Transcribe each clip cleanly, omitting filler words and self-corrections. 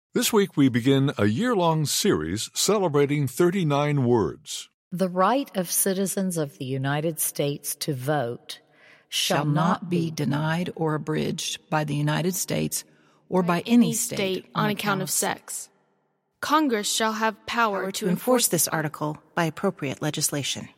This week we begin a year-long series celebrating 39 words. The right of citizens of the United States to vote shall not be denied or abridged by the United States or by any state on account of sex. Congress shall have power to enforce this article by appropriate legislation.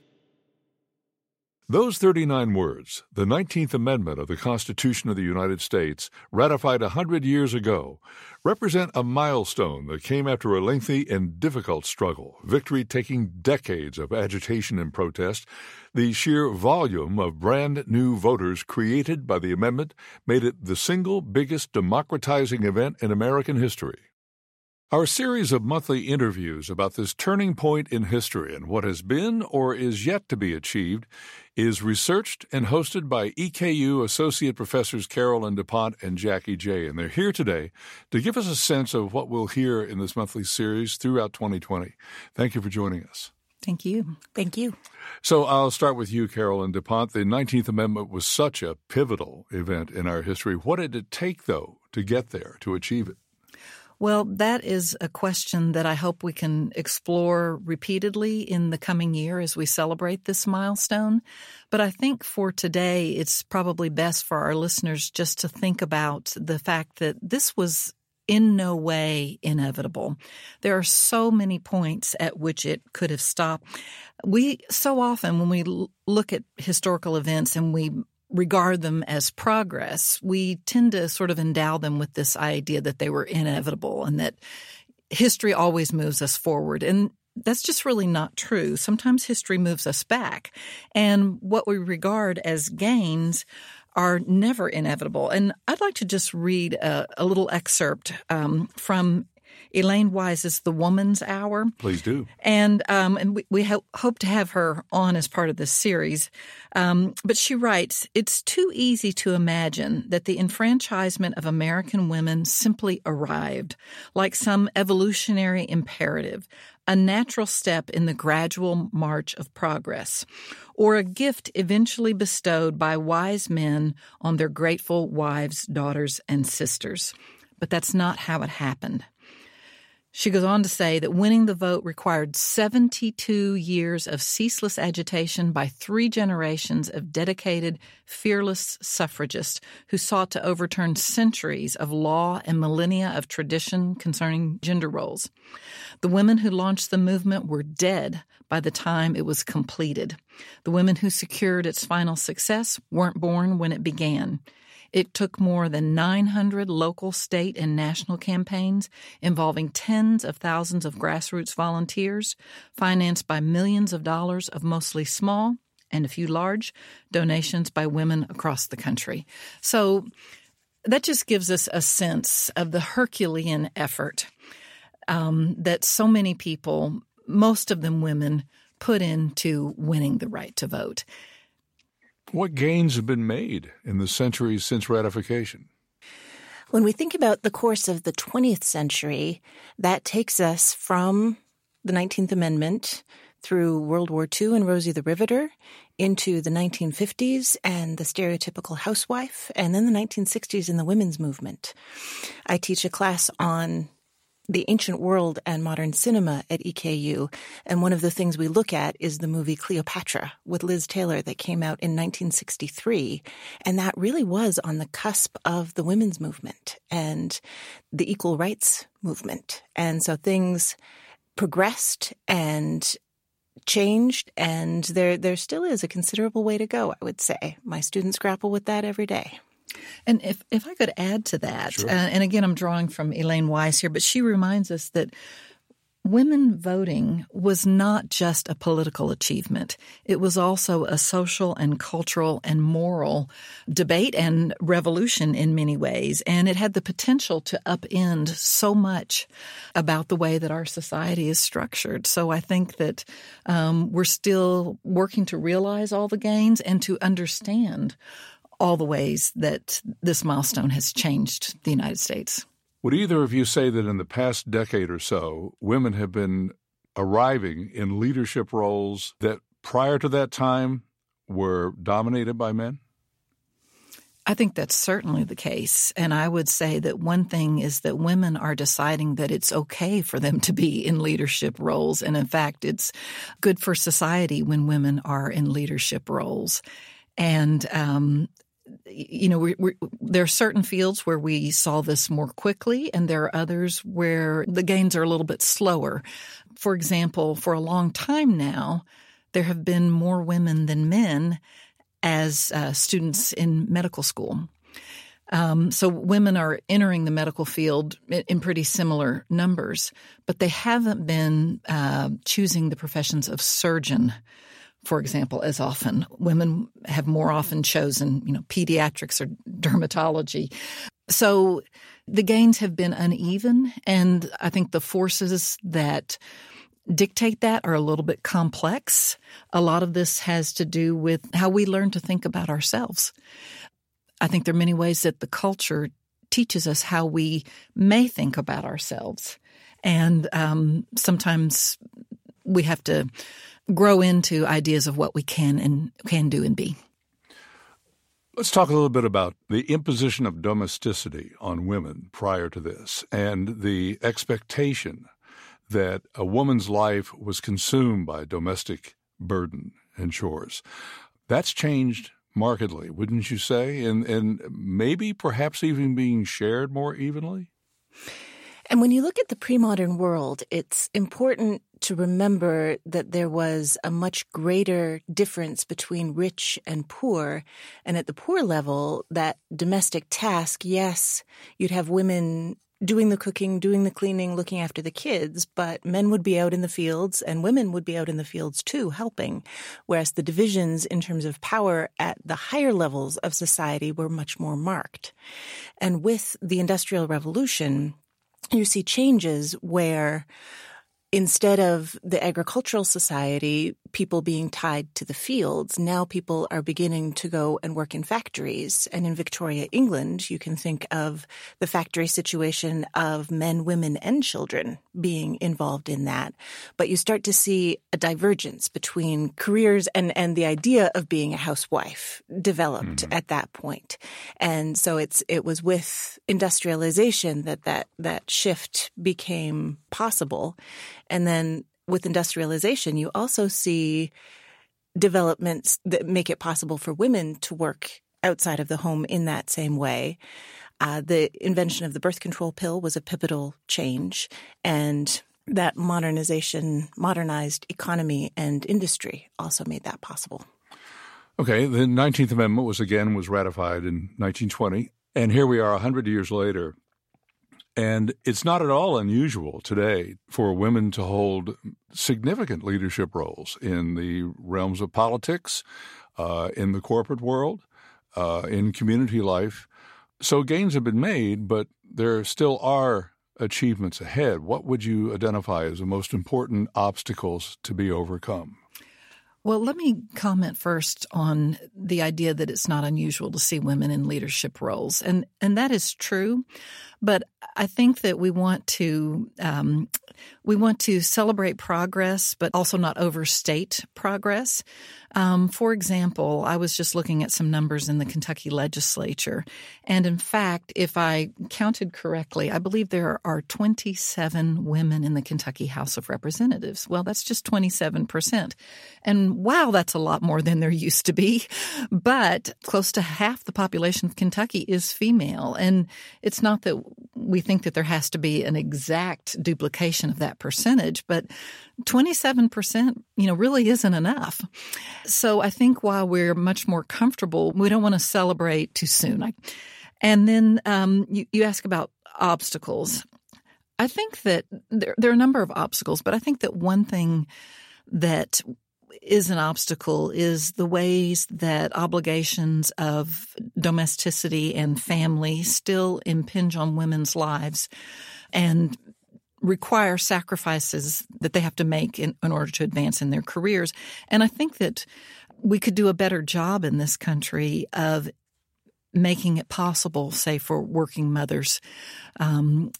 Those 39 words, the 19th Amendment of the Constitution of the United States, ratified 100 years ago, represent a milestone that came after a lengthy and difficult struggle, victory taking decades of agitation and protest. The sheer volume of brand new voters created by the amendment made it the single biggest democratizing event in American history. Our series of monthly interviews about this turning point in history and what has been or is yet to be achieved is researched and hosted by EKU Associate Professors Carolyn DuPont and Jackie Jay, and they're here today to give us a sense of what we'll hear in this monthly series throughout 2020. Thank you for joining us. Thank you. Thank you. So I'll start with you, Carolyn DuPont. The 19th Amendment was such a pivotal event in our history. What did it take, though, to get there, to achieve it? Well, that is a question that I hope we can explore repeatedly in the coming year as we celebrate this milestone. But I think for today, it's probably best for our listeners just to think about the fact that this was in no way inevitable. There are so many points at which it could have stopped. We so often, when we look at historical events and we regard them as progress, we tend to sort of endow them with this idea that they were inevitable and that history always moves us forward. And that's just really not true. Sometimes history moves us back. And what we regard as gains are never inevitable. And I'd like to just read a little excerpt from Elaine Wise's The Woman's Hour. Please do. And we hope to have her on as part of this series. But she writes, "It's too easy to imagine that the enfranchisement of American women simply arrived, like some evolutionary imperative, a natural step in the gradual march of progress, or a gift eventually bestowed by wise men on their grateful wives, daughters, and sisters. But that's not how it happened." She goes on to say that winning the vote required 72 years of ceaseless agitation by 3 generations of dedicated, fearless suffragists who sought to overturn centuries of law and millennia of tradition concerning gender roles. The women who launched the movement were dead by the time it was completed. The women who secured its final success weren't born when it began. It took more than 900 local, state, and national campaigns involving tens of thousands of grassroots volunteers, financed by millions of dollars of mostly small and a few large donations by women across the country. So that just gives us a sense of the Herculean effort that so many people, most of them women, put into winning the right to vote. What gains have been made in the centuries since ratification? When we think about the course of the 20th century, that takes us from the 19th Amendment through World War II and Rosie the Riveter into the 1950s and the stereotypical housewife, and then the 1960s and the women's movement. I teach a class on the ancient world and modern cinema at EKU, and one of the things we look at is the movie Cleopatra with Liz Taylor that came out in 1963, and that really was on the cusp of the women's movement and the equal rights movement. And so things progressed and changed, and there still is a considerable way to go, I would say. My students grapple with that every day. And if I could add to that, Sure. And again, I'm drawing from Elaine Wise here, but she reminds us that women voting was not just a political achievement. It was also a social and cultural and moral debate and revolution in many ways. And it had the potential to upend so much about the way that our society is structured. So I think that we're still working to realize all the gains and to understand all the ways that this milestone has changed the United States. Would either of you say that in the past decade or so, women have been arriving in leadership roles that prior to that time were dominated by men? I think that's certainly the case. And I would say that one thing is that women are deciding that it's okay for them to be in leadership roles. And in fact, it's good for society when women are in leadership roles. And, there are certain fields where we saw this more quickly, and there are others where the gains are a little bit slower. For example, for a long time now, there have been more women than men as students in medical school. So women are entering the medical field in pretty similar numbers, but they haven't been choosing the professions of surgeon, for example, as often. Women have more often chosen, pediatrics or dermatology. So the gains have been uneven, and I think the forces that dictate that are a little bit complex. A lot of this has to do with how we learn to think about ourselves. I think there are many ways that the culture teaches us how we may think about ourselves. And sometimes we have to grow into ideas of what we can do and be. Let's talk a little bit about the imposition of domesticity on women prior to this and the expectation that a woman's life was consumed by domestic burden and chores. That's changed markedly, wouldn't you say? And maybe perhaps even being shared more evenly? And when you look at the pre-modern world, it's important to remember that there was a much greater difference between rich and poor. And at the poor level, that domestic task, yes, you'd have women doing the cooking, doing the cleaning, looking after the kids, but men would be out in the fields and women would be out in the fields too, helping. Whereas the divisions in terms of power at the higher levels of society were much more marked. And with the Industrial Revolution, you see changes where instead of the agricultural society, people being tied to the fields, now people are beginning to go and work in factories. And in Victoria, England, you can think of the factory situation of men, women, and children being involved in that. But you start to see a divergence between careers and the idea of being a housewife developed at that point. And so it was with industrialization that shift became possible. And then with industrialization, you also see developments that make it possible for women to work outside of the home in that same way. The invention of the birth control pill was a pivotal change, and that modernized economy and industry also made that possible. Okay, the 19th Amendment was ratified in 1920, and here we are 100 years later. And it's not at all unusual today for women to hold significant leadership roles in the realms of politics, in the corporate world, in community life. So gains have been made, but there still are achievements ahead. What would you identify as the most important obstacles to be overcome? Well, let me comment first on the idea that it's not unusual to see women in leadership roles. And that is true. But I think that we want to celebrate progress, but also not overstate progress. For example, I was just looking at some numbers in the Kentucky legislature. And in fact, if I counted correctly, I believe there are 27 women in the Kentucky House of Representatives. Well, that's just 27%. And wow, that's a lot more than there used to be. But close to half the population of Kentucky is female. And it's not that we think that there has to be an exact duplication of that percentage, but 27%, really isn't enough. So I think while we're much more comfortable, we don't want to celebrate too soon. And then you ask about obstacles. I think that there are a number of obstacles, but I think that one thing that is an obstacle is the ways that obligations of domesticity and family still impinge on women's lives and require sacrifices that they have to make in order to advance in their careers. And I think that we could do a better job in this country of making it possible, say, for working mothers. We're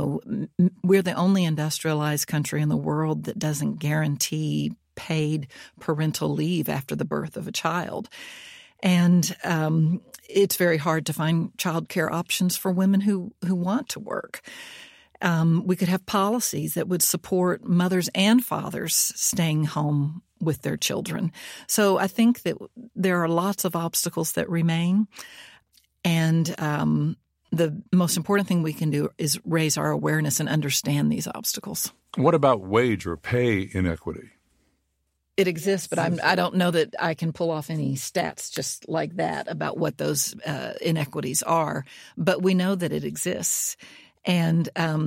the only industrialized country in the world that doesn't guarantee paid parental leave after the birth of a child. And it's very hard to find childcare options for women who want to work. We could have policies that would support mothers and fathers staying home with their children. So I think that there are lots of obstacles that remain. And the most important thing we can do is raise our awareness and understand these obstacles. What about wage or pay inequity? It exists, but I don't know that I can pull off any stats just like that about what those inequities are. But we know that it exists. And,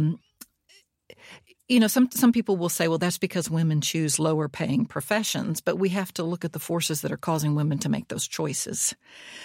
some people will say, well, that's because women choose lower paying professions. But we have to look at the forces that are causing women to make those choices.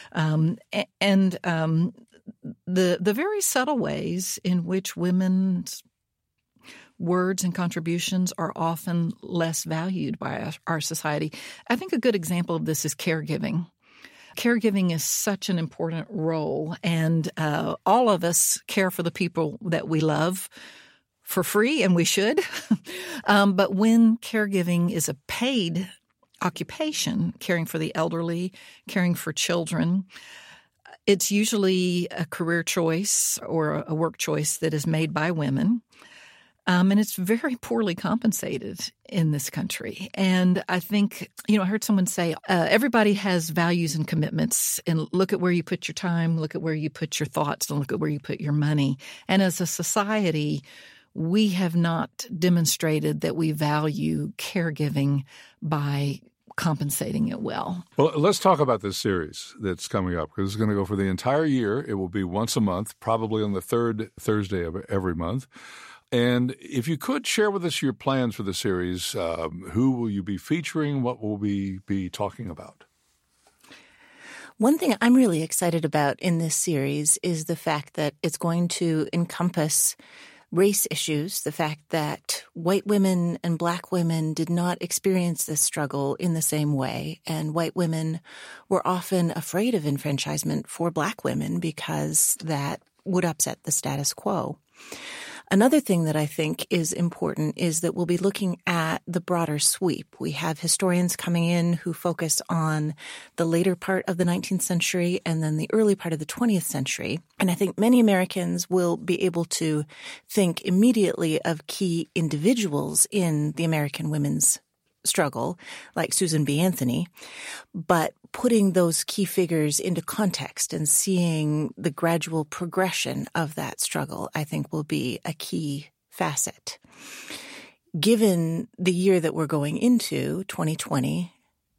The very subtle ways in which women's words and contributions are often less valued by our society. I think a good example of this is caregiving. Caregiving is such an important role, and all of us care for the people that we love for free, and we should. But when caregiving is a paid occupation, caring for the elderly, caring for children, it's usually a career choice or a work choice that is made by women. And it's very poorly compensated in this country. And I think, I heard someone say, everybody has values and commitments, and look at where you put your time, look at where you put your thoughts, and look at where you put your money. And as a society, we have not demonstrated that we value caregiving by compensating it well. Well, let's talk about this series that's coming up, because it's going to go for the entire year. It will be once a month, probably on the third Thursday of every month. And if you could share with us your plans for the series, who will you be featuring? What will we be talking about? One thing I'm really excited about in this series is the fact that it's going to encompass race issues, the fact that white women and black women did not experience this struggle in the same way, and white women were often afraid of enfranchisement for black women because that would upset the status quo. Another thing that I think is important is that we'll be looking at the broader sweep. We have historians coming in who focus on the later part of the 19th century and then the early part of the 20th century. And I think many Americans will be able to think immediately of key individuals in the American women's struggle, like Susan B. Anthony, but putting those key figures into context and seeing the gradual progression of that struggle, I think, will be a key facet. Given the year that we're going into, 2020,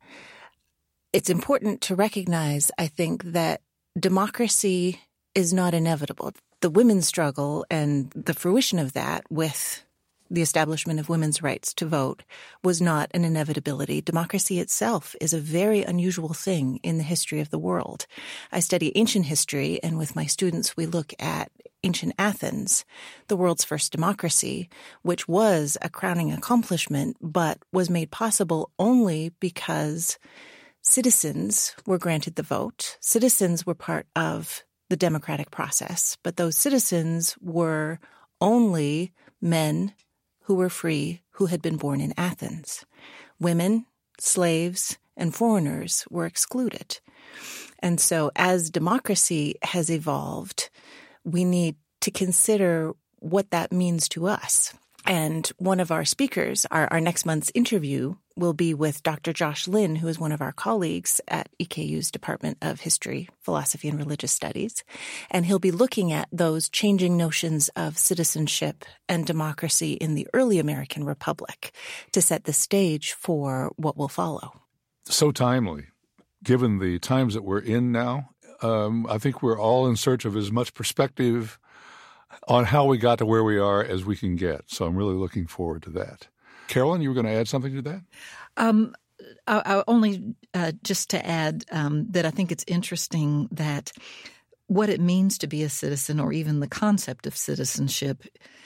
it's important to recognize, I think, that democracy is not inevitable. The women's struggle and the fruition of that with the establishment of women's rights to vote was not an inevitability. Democracy itself is a very unusual thing in the history of the world. I study ancient history, and with my students, we look at ancient Athens, the world's first democracy, which was a crowning accomplishment, but was made possible only because citizens were granted the vote. Citizens were part of the democratic process, but those citizens were only men who were free, who had been born in Athens. Women, slaves, and foreigners were excluded. And so as democracy has evolved, we need to consider what that means to us. And one of our speakers, our next month's interview, will be with Dr. Josh Lynn, who is one of our colleagues at EKU's Department of History, Philosophy, and Religious Studies. And he'll be looking at those changing notions of citizenship and democracy in the early American Republic to set the stage for what will follow. So timely. Given the times that we're in now, I think we're all in search of as much perspective on how we got to where we are as we can get. So I'm really looking forward to that. Carolyn, you were going to add something to that? I only just to add that I think it's interesting that what it means to be a citizen, or even the concept of citizenship,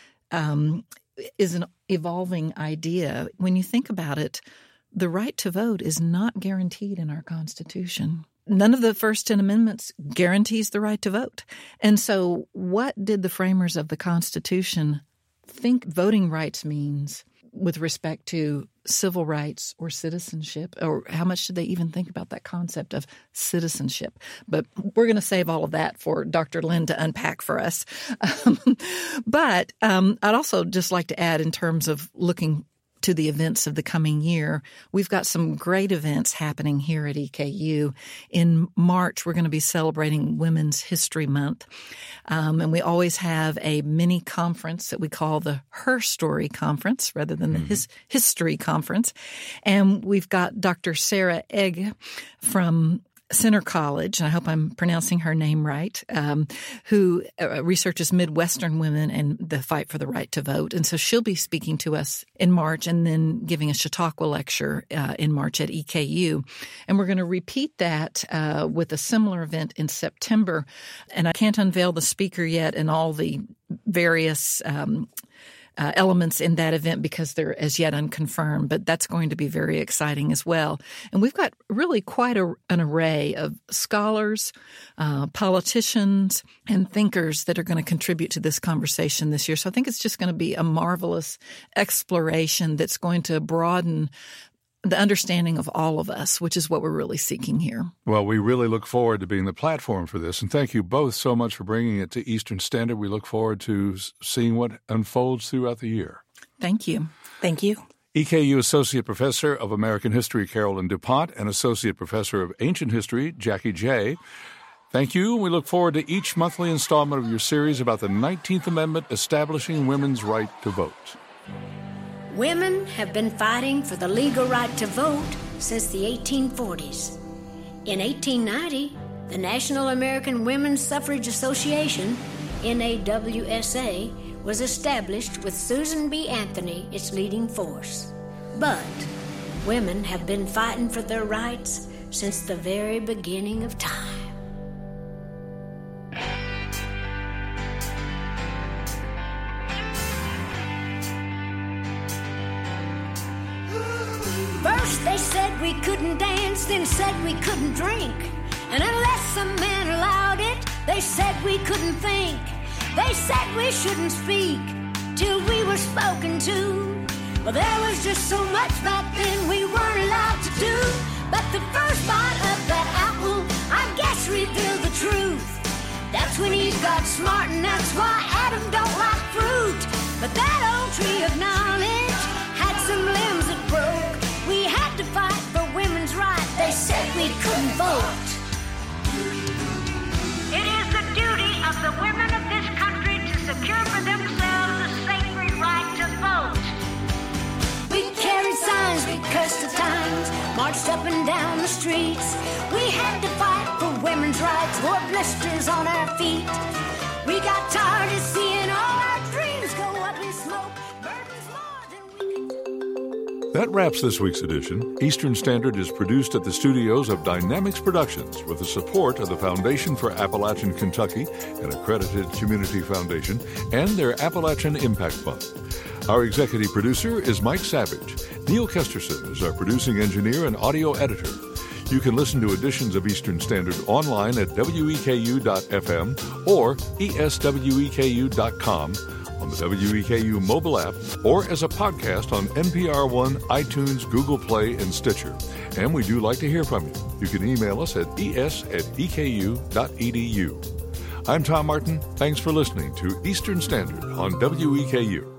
is an evolving idea. When you think about it, the right to vote is not guaranteed in our Constitution. None of the first 10 amendments guarantees the right to vote. And so what did the framers of the Constitution think voting rights means with respect to civil rights or citizenship, or how much did they even think about that concept of citizenship? But we're going to save all of that for Dr. Lynn to unpack for us. But I'd also just like to add, in terms of looking to the events of the coming year, we've got some great events happening here at EKU. In March, we're going to be celebrating Women's History Month. And we always have a mini conference that we call the Her Story Conference rather than the History Conference. And we've got Dr. Sarah Egg from Center College, and I hope I'm pronouncing her name right, who researches Midwestern women and the fight for the right to vote. And so she'll be speaking to us in March and then giving a Chautauqua lecture in March at EKU. And we're going to repeat that with a similar event in September. And I can't unveil the speaker yet and all the various elements in that event because they're as yet unconfirmed, but that's going to be very exciting as well. And we've got really quite an array of scholars, politicians, and thinkers that are going to contribute to this conversation this year. So I think it's just going to be a marvelous exploration that's going to broaden the understanding of all of us, which is what we're really seeking here. Well, we really look forward to being the platform for this, and thank you both so much for bringing it to Eastern Standard. We look forward to seeing what unfolds throughout the year. Thank you. Thank you. EKU Associate Professor of American History Carolyn DuPont and Associate Professor of Ancient History Jackie Jay. Thank you. We look forward to each monthly installment of your series about the 19th Amendment establishing women's right to vote. Women have been fighting for the legal right to vote since the 1840s. In 1890, the National American Women's Suffrage Association, NAWSA, was established with Susan B. Anthony its leading force. But women have been fighting for their rights since the very beginning of time. First they said we couldn't dance, then said we couldn't drink. And unless a man allowed it, they said we couldn't think. They said we shouldn't speak till we were spoken to. Well, there was just so much back then we weren't allowed to do. But the first bite of that apple, I guess, revealed the truth. That's when Eve got smart, and that's why Adam don't like fruit. But that old tree of knowledge had some limbs that broke. We had to fight for women's rights. They said we couldn't vote. It is the duty of the women of this country to secure for themselves the sacred right to vote. We carried signs, we cursed the times, marched up and down the streets. We had to fight for women's rights, wore blisters on our feet. We got tired of seeing all our dreams go up in smoke. Burdens more than we could. That wraps this week's edition. Eastern Standard is produced at the studios of Dynamics Productions with the support of the Foundation for Appalachian Kentucky, an accredited community foundation, and their Appalachian Impact Fund. Our executive producer is Mike Savage. Neil Kesterson is our producing engineer and audio editor. You can listen to editions of Eastern Standard online at weku.fm or esweku.com, on the WEKU mobile app, or as a podcast on NPR One, iTunes, Google Play, and Stitcher. And we do like to hear from you. You can email us at es@eku.edu. I'm Tom Martin. Thanks for listening to Eastern Standard on WEKU.